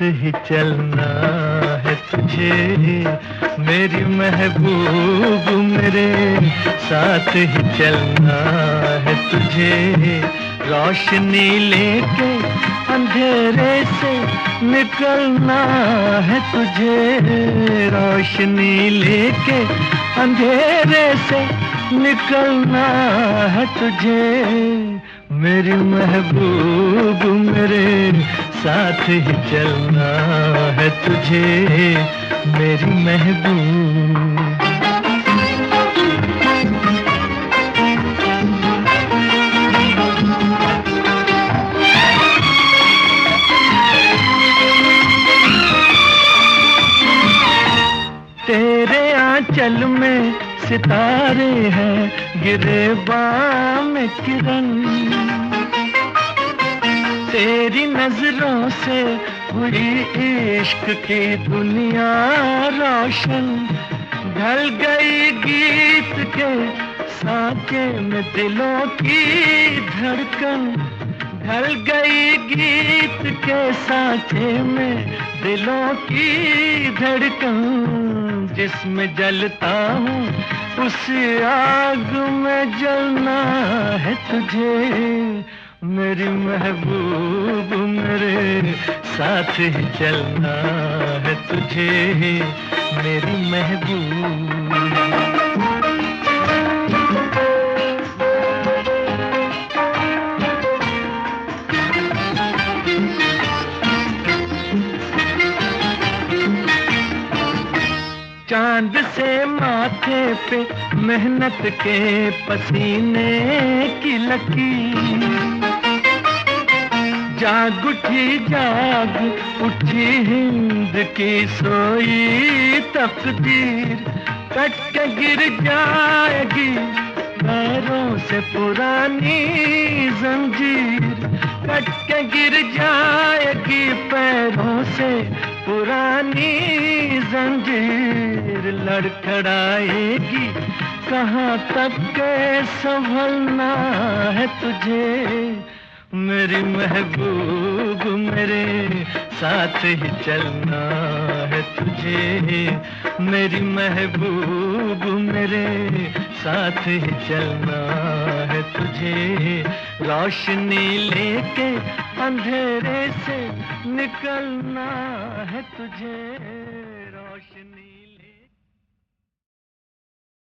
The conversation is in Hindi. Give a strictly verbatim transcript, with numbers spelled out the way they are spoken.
ही चलना है तुझे, मेरी महबूब मेरे साथ ही चलना है तुझे। रोशनी लेके अंधेरे से निकलना है तुझे, रोशनी लेके अंधेरे से निकलना है तुझे। मेरी महबूब मेरे साथ ही चलना है तुझे, मेरी महबूब। तेरे आंचल में सितारे हैं, गिरे बाम किरण, तेरी नजरों से हुई इश्क की दुनिया रोशन। ढल गई गीत के सांचे में दिलों की धड़कन, ढल गई गीत के सांचे में दिलों की धड़कन। जिसमें जलता हूँ उस आग में जलना है तुझे, मेरी महबूब मेरे साथ ही चलना है तुझे, मेरी महबूब। चांद से माथे पे मेहनत के पसीने की लकीर, जाग उठी जाग उठी हिंद की सोई तकदीर। कट के गिर जाएगी पैरों से पुरानी जंजीर, कट के गिर जाएगी पैरों से पुरानी जंजीर। लड़खड़ाएगी कहाँ तक के संभलना है तुझे, मेरी महबूब मेरे साथ ही चलना है तुझे, मेरी महबूब मेरे साथ ही चलना है तुझे। रोशनी लेके अंधेरे से निकलना है तुझे, रोशनी